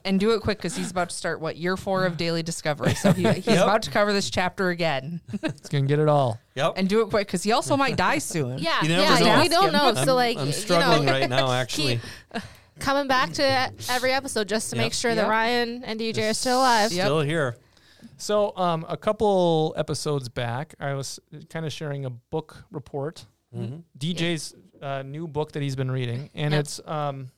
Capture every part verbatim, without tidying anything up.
And do it quick because he's about to start, what, year four of Daily Discovery. So he, he's Yep. about to cover this chapter again. It's going to get it all. Yep. And do it quick because he also might die soon. Yeah, You never yeah, know. we don't know. I'm, so like, I'm you struggling know, right now, actually. keep coming back to every episode just to Yep. make sure Yep. that Ryan and D J are still alive. Yep. Still here. So um, a couple episodes back, I was kind of sharing a book report, Mhm. D J's uh, new book that he's been reading, and Yep. it's um,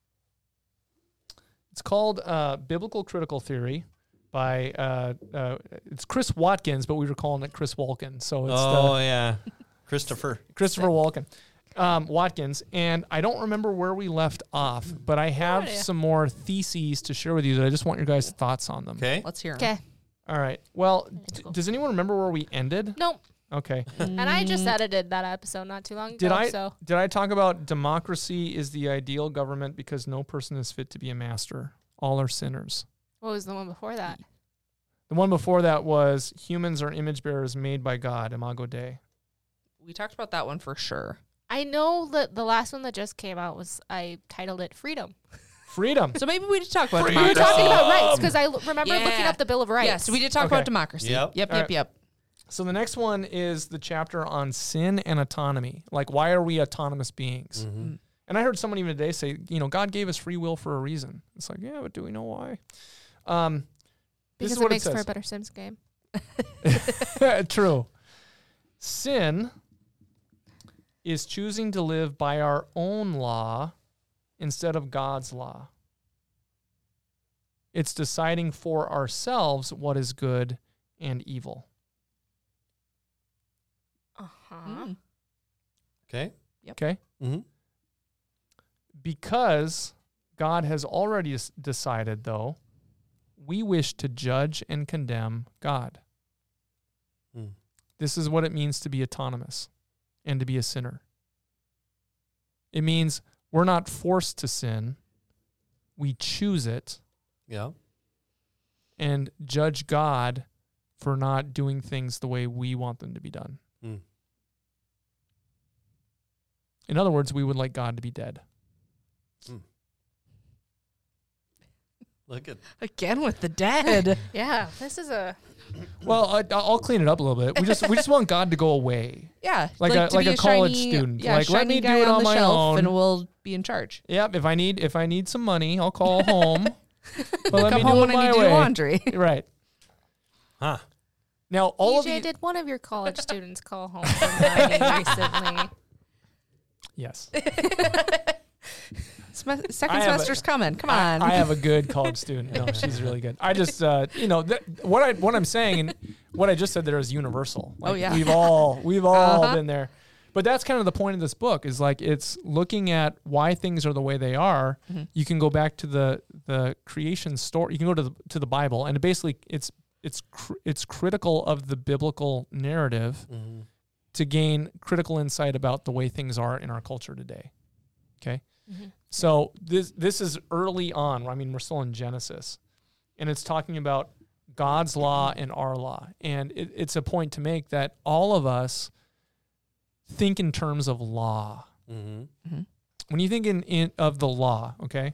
it's called uh, Biblical Critical Theory by uh, uh, it's Chris Watkins, but we were calling it Chris Walken, so it's Oh, the yeah. Christopher. Christopher Walken. Um, Watkins, and I don't remember where we left off, but I have idea. some more theses to share with you that I just want your guys' thoughts on them. Okay. Let's hear him. Okay. All right. Well, d- cool. does anyone remember where we ended? Nope. Okay. And I just edited that episode not too long ago. Did I So did I talk about democracy is the ideal government because no person is fit to be a master. All are sinners. what was the one before that? The one before that was humans are image bearers made by God, Imago Dei. We talked about that one for sure. I know that the last one that just came out was I titled it Freedom. Freedom. So maybe we did talk about We were democracy. talking about rights because I l- remember Yeah. looking up the Bill of Rights. Yeah, so we did talk Okay. about democracy. Yep. Yep, All yep, right. yep. So the next one is the chapter on sin and autonomy. Like, why are we autonomous beings? Mhm. And I heard someone even today say, you know, God gave us free will for a reason. It's like, yeah, but do we know why? Um, this because is it what makes it for a says. better Sims game. True. Sin is choosing to live by our own law instead of God's law. It's deciding for ourselves what is good and evil. Uh-huh. Mm. Okay. Okay? Mm-hmm. Because God has already s- decided, though, we wish to judge and condemn God. Mm. This is what it means to be autonomous and to be a sinner. It means we're not forced to sin. We choose it Yeah. and judge God for not doing things the way we want them to be done. Mm. In other words, we would like God to be dead. Look at Again with the dead. Yeah, this is a Well, I, I'll clean it up a little bit. We just we just want God to go away. Yeah. Like a- to like be a college shiny- student. Yeah, Like, let shiny me do guy it on the my shelf own. and we'll be in charge. Yep. If I need if I need some money, I'll call home. But let Come me home do it when I my need to way. do laundry. Right. huh. Now all D J, of you. did one of your college students call home from learning recently? Yes. Sem- second I have a- semester's coming. Come I, on. I have a good college student. No, she's really good. I just, uh, you know, th- what I what I'm saying and what I just said there is universal. Like, Oh, yeah. we've all we've all Uh-huh. been there. But that's kind of the point of this book is like it's looking at why things are the way they are. Mhm. You can go back to the the creation story. You can go to the to the Bible, and basically it's it's cr- it's critical of the biblical narrative Mm-hmm. to gain critical insight about the way things are in our culture today. Okay. Mhm. So this this is early on. I mean, we're still in Genesis, and it's talking about God's law and our law. And it, it's a point to make that all of us think in terms of law. Mm-hmm. When you think in, in of the law, okay,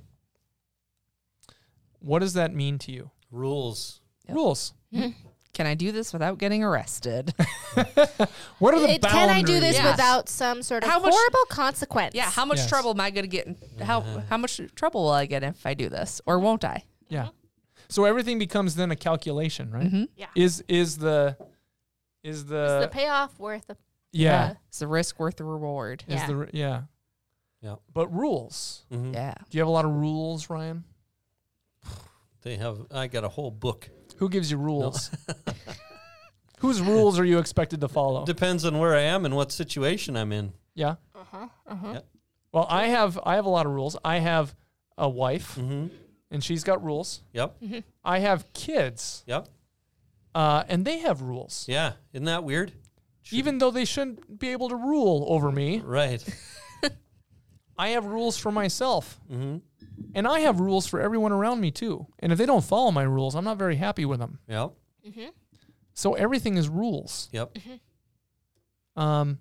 what does that mean to you? Rules. Yep. Rules. Can I do this without getting arrested? What are the It- boundaries? can I do this Yes. without some sort of How much- horrible consequence? Yeah, how much Yes. trouble am I going to get? In, how how much trouble will I get if I do this, or won't I? Yeah. So everything becomes then a calculation, right? Mm-hmm. Yeah. Is is the is Is the, the payoff worth the yeah, Is the risk worth the reward? is Yeah. the yeah. Yeah. But rules. Mm-hmm. Yeah. Do you have a lot of rules, Ryan? They have. I got a whole book. Who gives you rules? Whose rules are you expected to follow? Depends on where I am and what situation I'm in. Yeah. uh-huh, uh-huh. Yeah. Well, I have I have a lot of rules. I have a wife, Mm-hmm. and she's got rules. Yep. I have kids, Yep. uh, and they have rules. Yeah. Isn't that weird? Should- Even though they shouldn't be able to rule over me, Right. I have rules for myself. Mm-hmm. And I have rules for everyone around me too. And if they don't follow my rules, I'm not very happy with them. Yep. Mm-hmm. So everything is rules. Yep. Um,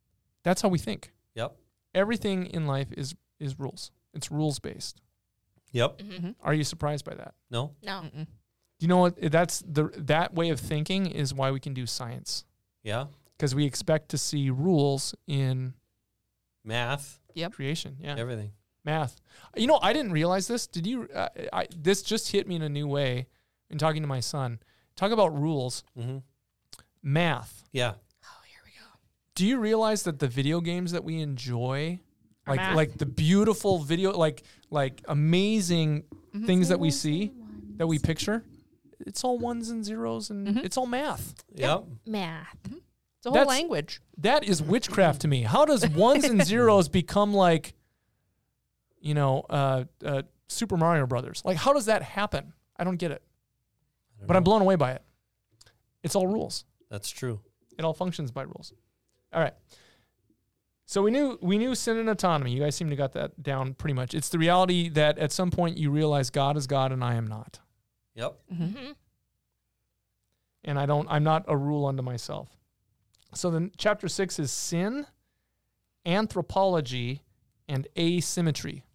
that's how we think. Yep. Everything in life is is rules. It's rules based. Yep. Mm-hmm. Are you surprised by that? No. No. Mm-mm. You know what? That's the that way of thinking is why we can do science, Yeah. because we expect to see rules in Math. creation. Yeah, Everything. math. You know, I didn't realize this. Did you? Uh, I this just hit me in a new way in talking to my son. Talk about rules. Mm-hmm. Math. Yeah. Oh, here we go. Do you realize that the video games that we enjoy, Are like math. like the beautiful video, like like amazing Mhm. things that we see, that we picture, it's all ones and zeros and Mhm. it's all math. Yep. Math. It's a whole That's- language. That is witchcraft to me. How does ones and zeros become like, you know, uh, uh, Super Mario Brothers? Like, how does that happen? I don't get it. I don't But I'm know. blown away by it. It's all rules. That's true. It all functions by rules. All right. So we knew we knew sin and autonomy. You guys seem to got that down pretty much. It's the reality that at some point you realize God is God and I am not. Yep. Mm-hmm. Mm-hmm. And I don't I'm not a rule unto myself. So then chapter six is sin, anthropology, and asymmetry.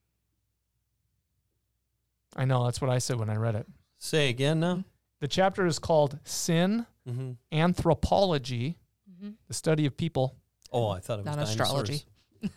I know that's what I said when I read it. Say again now. The chapter is called Sin, Mm-hmm. Anthropology, Mm-hmm. the study of people. Oh, I thought it was Not astrology. dinosaurs.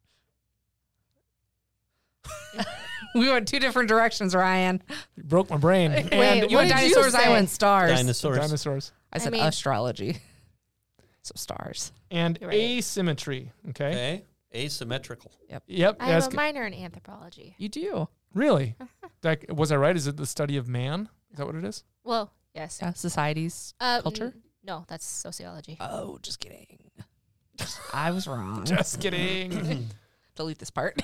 We went two different directions, Ryan. You broke my brain. Wait, and You what went did you dinosaurs, I say? went stars. Dinosaurs. dinosaurs. I said I mean- astrology. So stars. And Right. asymmetry. Okay. Okay. Asymmetrical. Yep. I Yes. have a minor in anthropology. You do. Really? Like, was I right? Is it the study of man? Is that what it is? Well, yes. Yeah, societies. Uh, Culture? n- No, that's sociology. Oh, just kidding. I was wrong. Just kidding. Delete this part.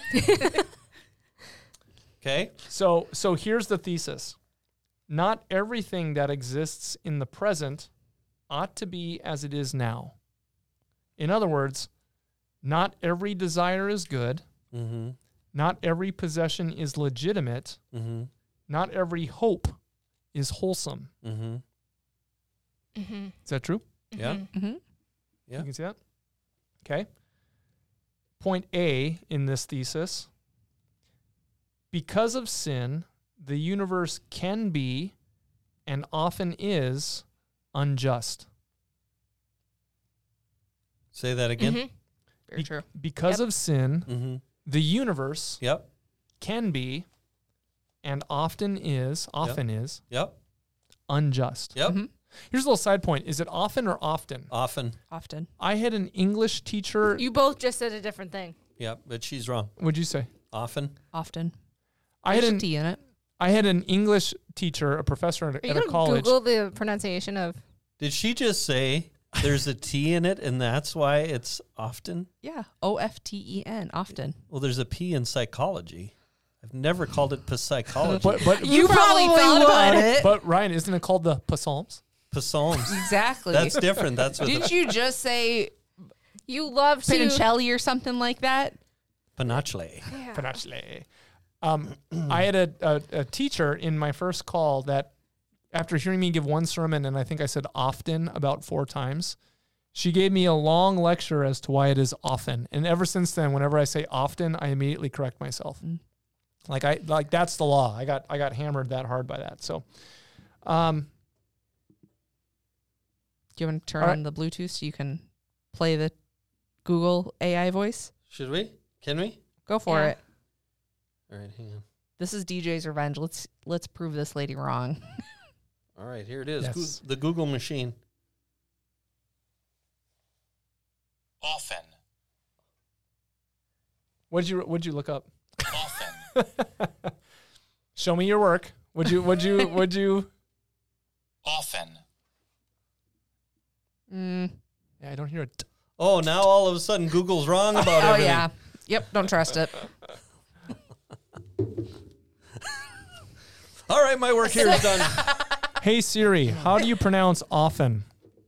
Okay. So, so here's the thesis. Not everything that exists in the present ought to be as it is now. In other words, not every desire is good. Mm-hmm. Not every possession is legitimate. Mm-hmm. Not every hope is wholesome. Mm-hmm. Mm-hmm. Is that true? Yeah. Mm-hmm. Yeah. You can see that? Okay. Point A in this thesis. Because of sin, the universe can be and often is unjust. Say that again. Mm-hmm. Very Be- true. Because Yep. of sin, Mm-hmm. the universe Yep. can be and often is, often is Yep. unjust. Yep. Mhm. Here's a little side point. Is it often or often? Often. Often. I had an English teacher. You both just said a different thing. Yep. But she's wrong. What'd you say? Often. Often. I had There's a an T in it. I had an English teacher, a professor at, Are you at a gonna college. Google the pronunciation of? Did she just say there's a T in it and that's why it's often? Yeah. O F T E N. Often. Well, there's a P in psychology. I've never called it psychology. But but You probably thought about it. but Ryan, isn't it called the Psalms? Psalms. Exactly. That's different. That's what Didn't the you just say You love to. Pinicelli or something like that? Panachle. Yeah. Financially. Um, I had a, a, a teacher in my first call that, after hearing me give one sermon, and I think I said often about four times, she gave me a long lecture as to why it is often. And ever since then, whenever I say often, I immediately correct myself. Mm. Like I like that's the law. I got I got hammered that hard by that. So, um, Do you want to turn All right. on the Bluetooth so you can play the Google A I voice? Should we? Can we? Go for Yeah. it. All right, hang on. This is D J's revenge. Let's let's prove this lady wrong. All right, here it is. Yes. Goo- the Google machine. Often. what'd you what'd you look up? Often. Show me your work. Would you would you would you? Often. Mm. Yeah, I don't hear it. Oh, now all of a sudden Google's wrong about Oh everything. yeah. Yep. Don't trust it. All right, my work here is done. Hey Siri, how do you pronounce often?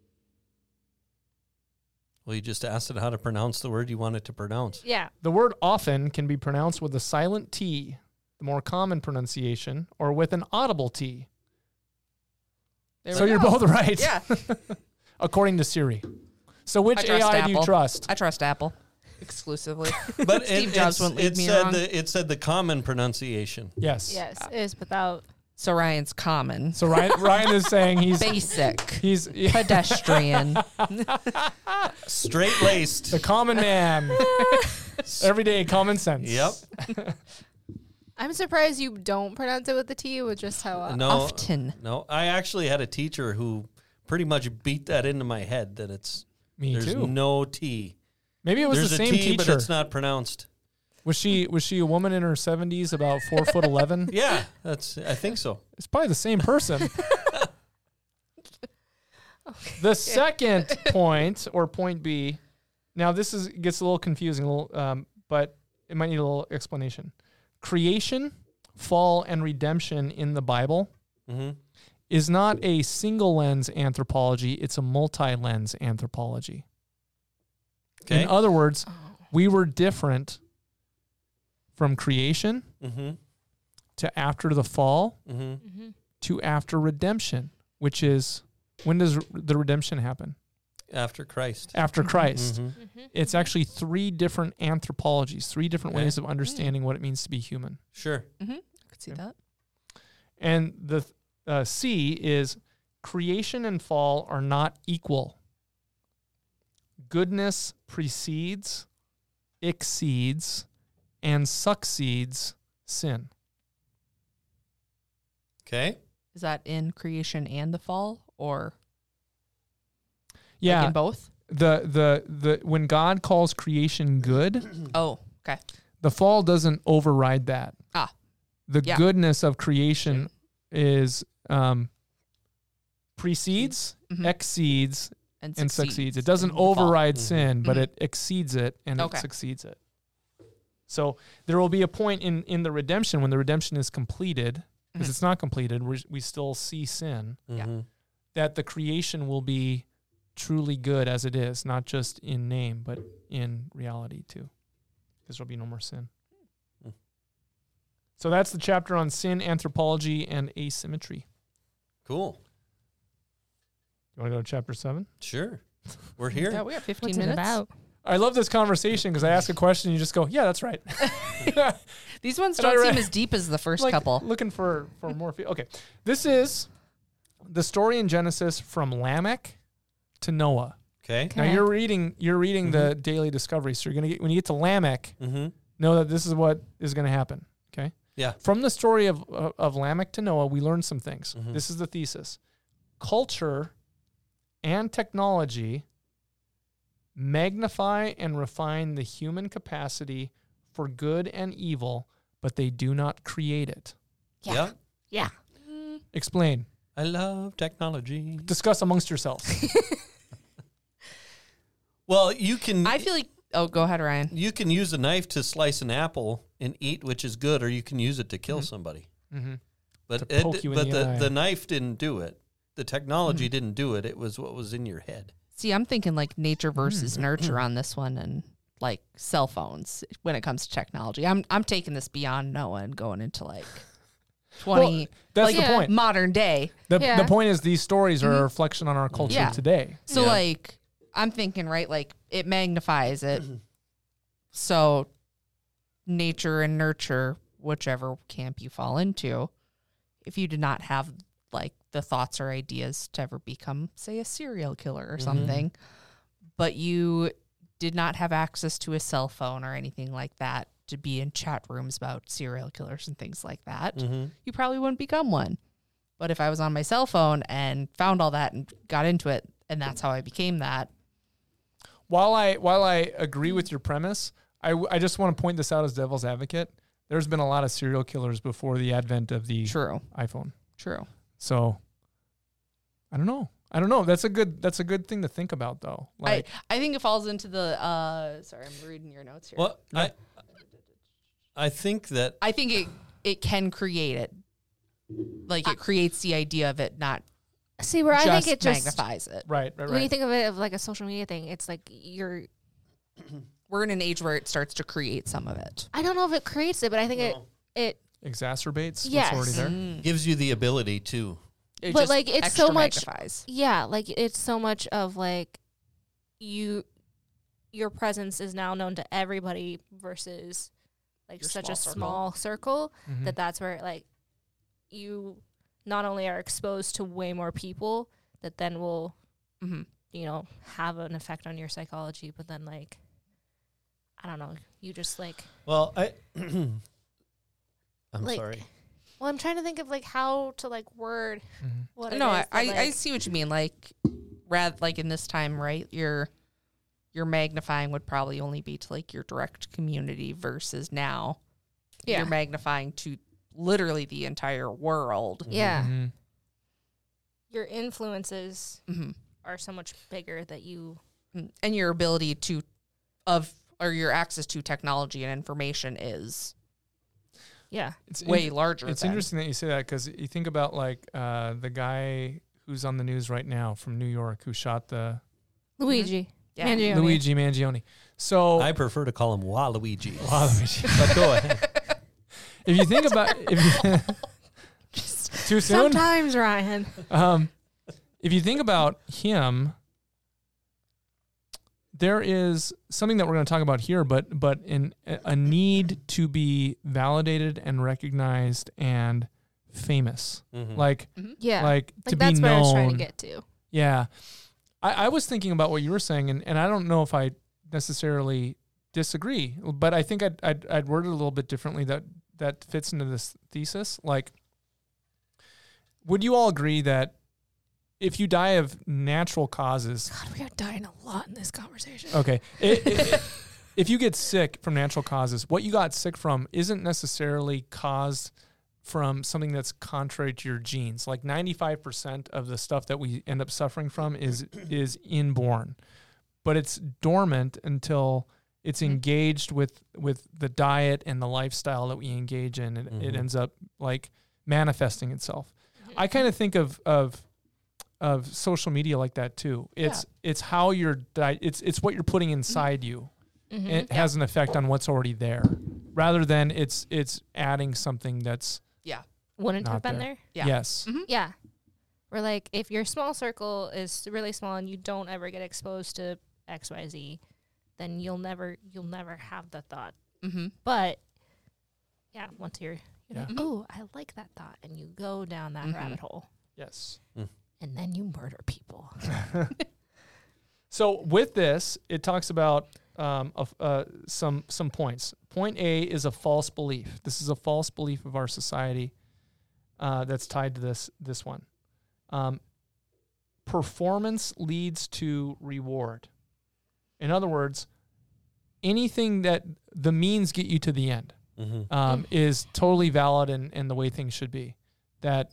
Well, you just asked it how to pronounce the word you want it to pronounce. Yeah. The word often can be pronounced with a silent T, the more common pronunciation, or with an audible T. There So we you're go. both right. Yeah. According to Siri. So which I trust A I do you Apple. trust? I trust Apple. exclusively. But Steve it, Jobs it's- wouldn't lead it me said wrong. the it said the common pronunciation. Yes. Yes, it is without. So Ryan's common, So Ryan, Ryan is saying he's basic, he's yeah, pedestrian. Straight laced. the common man. Everyday common sense. Yep. I'm surprised you don't pronounce it with the T, with just how. Uh, No, Often. no. I actually had a teacher who pretty much beat that into my head that it's Me there's too. no T. Maybe it was There's the a same T, but teacher. it's not pronounced. Was she was she a woman in her seventies, about four foot eleven? Yeah, that's. I think so. It's probably the same person. The second point, or point B, now this is gets a little confusing, a little, um, but it might need a little explanation. Creation, fall, and redemption in the Bible Mm-hmm. is not a single lens anthropology; it's a multi-lens anthropology. Okay. In other words, oh. we were different from creation Mm-hmm. to after the fall Mm-hmm. Mm-hmm. to after redemption, which is when does the redemption happen? After Christ. After Christ. Mhm. Mm-hmm. It's actually three different anthropologies, three different Okay. ways of understanding what it means to be human. Sure. Mm-hmm. I could see Okay. that. And the uh, C is creation and fall are not equal. Goodness precedes, exceeds, and succeeds sin. Okay. Is that in creation and the fall, or Yeah, like in both? the the the when God calls creation good, Oh, okay. the fall doesn't override that. Ah. The Yeah. goodness of creation is um, precedes, Mhm. exceeds, And, and succeeds. It doesn't in the fall. override Mhm. sin, but Mhm. it exceeds it and Okay. it succeeds it. So there will be a point in, in the redemption when the redemption is completed, because Mhm. it's not completed, we we still see sin, Yeah. Mm-hmm. that the creation will be truly good as it is, not just in name, but in reality too. Because there'll be no more sin. Hmm. So that's the chapter on sin, anthropology, and asymmetry. Cool. You want to go to chapter seven? Sure. We're here. Yeah, we got fifteen What's it minutes. about? I love this conversation because I ask a question and you just go, yeah, that's right. These ones And I don't read- seem as deep as the first Like, couple. Looking for, for more. Fe- okay. This is the story in Genesis from Lamech to Noah. Okay. Now Okay. you're reading you're reading the daily discovery. So you're gonna get when you get to Lamech, Mm-hmm. know that this is what is gonna happen. Okay. Yeah. From the story of of, of Lamech to Noah, we learned some things. Mhm. This is the thesis. Culture and technology magnify and refine the human capacity for good and evil, but they do not create it. Yeah. Yeah. Yeah. Explain. I love technology. Discuss amongst yourselves. Well, you can. I feel like. Oh, go ahead, Ryan. you can use a knife to slice an apple and eat, which is good, or you can use it to kill Mhm. somebody. mm-hmm. But To it, poke you in but the the, eye. the knife didn't do it. The technology Mhm. didn't do it. It was what was in your head. See, I'm thinking like nature Mm. versus nurture on this one, and like cell phones when it comes to technology. I'm I'm taking this beyond Noah and going into like twenty That's like the Yeah. point. modern day. The, Yeah. the point is these stories are a Mhm. reflection on our culture Yeah. today. So Yeah. like I'm thinking right, like it magnifies it. So nature and nurture, whichever camp you fall into, if you did not have like the thoughts or ideas to ever become, say, a serial killer or Mhm. something, but you did not have access to a cell phone or anything like that to be in chat rooms about serial killers and things like that, Mm-hmm. you probably wouldn't become one. But if I was on my cell phone and found all that and got into it, and that's how I became that. While I while I agree with your premise, I, w- I just want to point this out as devil's advocate. There's been a lot of serial killers before the advent of the True, iPhone. true. So I don't know. I don't know. That's a good that's a good thing to think about though. Like I, I think it falls into the, uh, sorry, I'm reading your notes here. Well, I I think that I think it, it can create it. Like it creates the idea of it, not See, where I just think it just magnifies it. right, right, when you right. think of it of like a social media thing, it's like you're. We're in an age where it starts to create some of it. I don't know if it creates it, but I think No. it it Exacerbates Yes. what's already there. Mm. gives you the ability to. It But, just like, it's extra so much- magnifies. yeah, like it's so much of like you your presence is now known to everybody versus like Your such small a circle. small circle Mhm. that that's where like you not only are exposed to way more people that then will Mm-hmm. you know have an effect on your psychology, but then like I don't know, you just like Well, I. I'm Like, sorry. well I'm trying to think of like how to like word Mhm. what it No, is I, that, I, I like- see what you mean. Like, rather like in this time, right? Your your magnifying would probably only be to like your direct community versus now yeah you're magnifying to literally the entire world. yeah Mhm. your influences Mm-hmm. are so much bigger that you And your ability to of or your access to technology and information is yeah It's way in- larger. It's than- interesting that you say that because you think about like uh, the guy who's on the news right now from New York who shot the Luigi Yeah. Mangione. Luigi Mangione. So I prefer to call him Waluigi. Waluigi. But go ahead. if you think about if you too soon, Sometimes Ryan um, if you think about him, there is something that we're going to talk about here, but but in a need to be validated and recognized and famous, Mhm. like yeah like, like to that's be what known. I was trying to get to. Yeah. I, I was thinking about what you were saying, and, and I don't know if I necessarily disagree, but I think I'd, I'd, I'd word it a little bit differently that, that fits into this thesis. Like, would you all agree that if you die of natural causes, God, we are dying a lot in this conversation. okay, it, it, it- if you get sick from natural causes, what you got sick from isn't necessarily caused from something that's contrary to your genes. Like ninety-five percent of the stuff that we end up suffering from is is inborn, but it's dormant until it's engaged with with the diet and the lifestyle that we engage in. It, it Mhm. ends up like manifesting itself. I kind of think of of of social media like that too. It's it's how you're di- it's it's what you're putting inside you. Mhm. It has an effect on what's already there, rather than it's it's adding something that's Wouldn't not have been there. there. Yeah. yes. Mhm. Yeah. Or like if your small circle is really small and you don't ever get exposed to X Y Z, then you'll never you'll never have the thought. Mm-hmm. But yeah, once you're you know, Yeah. oh, I like that thought, and you go down that Mhm. rabbit hole, Yes. and then you murder people. So with this, it talks about um, of, uh, some some points. Point A is a false belief. This is a false belief of our society uh, that's tied to this this one. Um, performance leads to reward. In other words, anything that the means get you to the end Mhm. um, Mm. is totally valid and, and the way things should be. That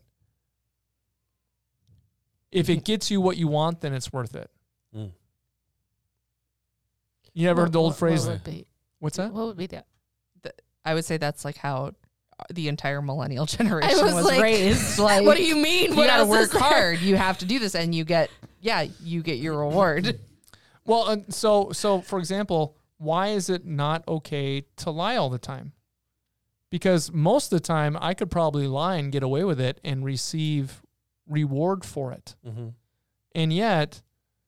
if it gets you what you want, then it's worth it. Mm. You ever heard the old What- phrase? What would be, What's that? what would be the? I would say that's like how the entire millennial generation was was, like, raised. Like, What do you mean? you What got to else work is there? hard. You have to do this, and you get yeah, you get your reward. Well, uh, so so for example, why is it not okay to lie all the time? Because most of the time, I could probably lie and get away with it and receive reward for it. Mhm. And yet,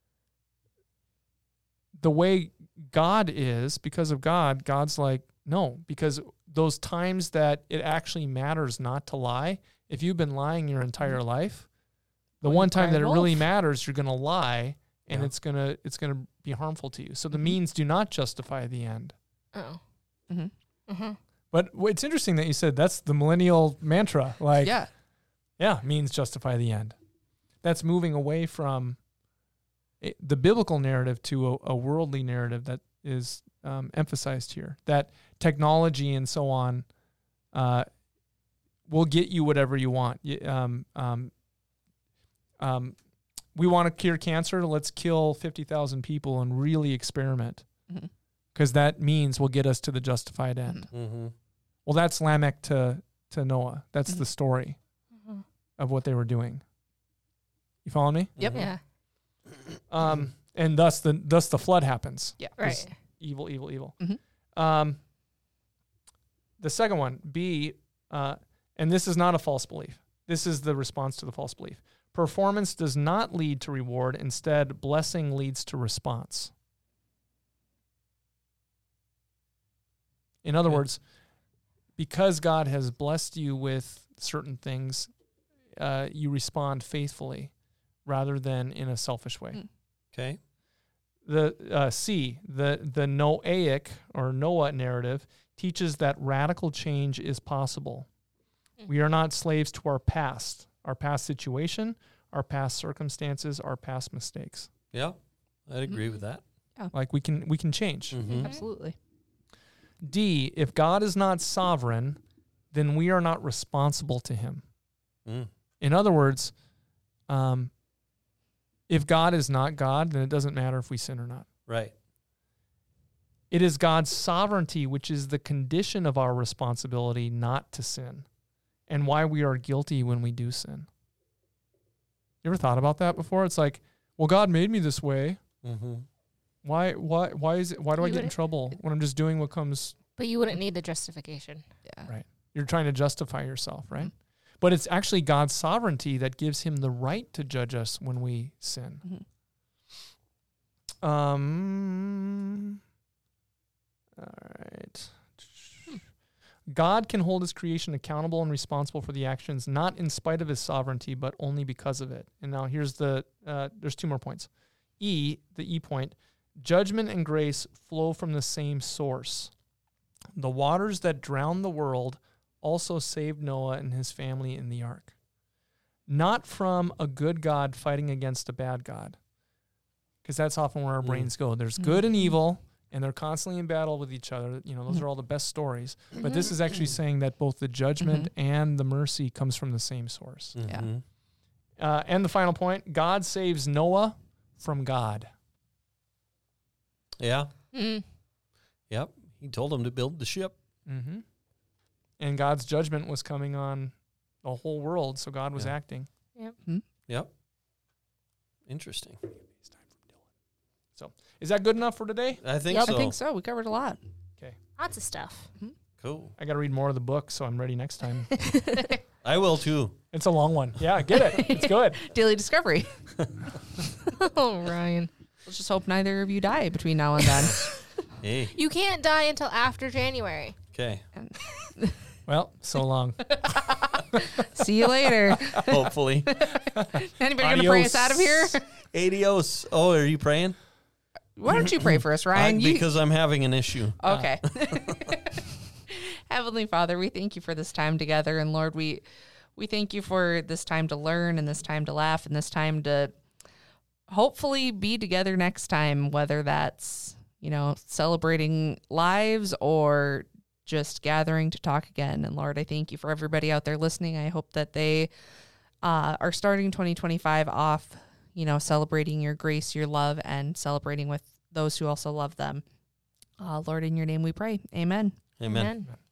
the way God is, because of God, God's like, no, because those times that it actually matters not to lie, if you've been lying your entire life, the Well, you one time cry that it really wolf. matters, you're going to lie, and Yeah. it's going to it's going to be harmful to you. So the Mhm. means do not justify the end. Oh. Mhm. Mm-hmm. But w- it's interesting that you said that's the millennial mantra. Like, yeah, yeah, means justify the end. That's moving away from it, the biblical narrative to a, a worldly narrative that is um, emphasized here. That technology and so on uh, will get you whatever you want. Y- Um, um, um, we want to cure cancer. Let's kill fifty thousand people and really experiment, Mhm. because that means will get us to the justified end. Mhm. Well, that's Lamech to, to Noah. That's Mhm. the story Mm-hmm. of what they were doing. You follow me? Yep. Mhm. Yeah. Um, and thus the thus the flood happens. yeah, Right. Evil, evil, evil. Mhm. Um, the second one, B, uh, and this is not a false belief. This is the response to the false belief. Performance does not lead to reward. Instead, blessing leads to response. In other Okay. words, because God has blessed you with certain things, uh, you respond faithfully rather than in a selfish way. Mm. Okay. The uh, C, the the Noahic or Noah narrative teaches that radical change is possible. Mm. We are not slaves to our past, our past situation, our past circumstances, our past mistakes. Yeah, I'd agree with that. Like we can we can change. Mhm. Absolutely. D, if God is not sovereign, then we are not responsible to him. Mm. In other words, um, if God is not God, then it doesn't matter if we sin or not. Right. It is God's sovereignty which is the condition of our responsibility not to sin, and why we are guilty when we do sin. You ever thought about that before? It's like, well, God made me this way. Mm-hmm. Why? Why? Why is it? Why do I You get in would- trouble when I'm just doing what comes? But you wouldn't need the justification. Yeah. Right. You're trying to justify yourself, right? Mhm. But it's actually God's sovereignty that gives him the right to judge us when we sin. Mhm. Um. All right. God can hold his creation accountable and responsible for the actions, not in spite of his sovereignty, but only because of it. And now here's the, uh, there's two more points. E, the E point, judgment and grace flow from the same source. The waters that drowned the world also saved Noah and his family in the ark. Not from a good God fighting against a bad God. Because that's often where our Mm. brains go. There's good and Mhm. evil, and they're constantly in battle with each other. You know, those are all the best stories. But this is actually saying that both the judgment and the mercy comes from the same source. Yeah. Mm-hmm. Uh, and the final point, God saves Noah from God. Yeah. Mm. Yep. He told him to build the ship. Mm-hmm. And God's judgment was coming on the whole world, so God was Yeah. acting. Yep. Interesting. So is that good enough for today? I think Yep. so. I think so. We covered a lot. Lots of stuff. Cool. I got to read more of the book, so I'm ready next time. I will too. It's a long one. Yeah, get it. It's good. Daily Discovery. Oh, Ryan. Let's just hope neither of you die between now and then. Hey. You can't die until after January. Okay. Well, so long. See you later. Hopefully. Anybody gonna pray us Adios. out of here? Adios. Oh, are you praying? Why don't you pray for us, Ryan? I- You- because I'm having an issue. Okay. Heavenly Father, we thank you for this time together. And Lord, we we thank you for this time to learn and this time to laugh and this time to hopefully be together next time, whether that's, you know, celebrating lives or just gathering to talk again. And Lord, I thank you for everybody out there listening. I hope that they uh, are starting twenty twenty-five off, you know, celebrating your grace, your love, and celebrating with those who also love them. Uh, Lord, in your name we pray. Amen. Amen. Amen.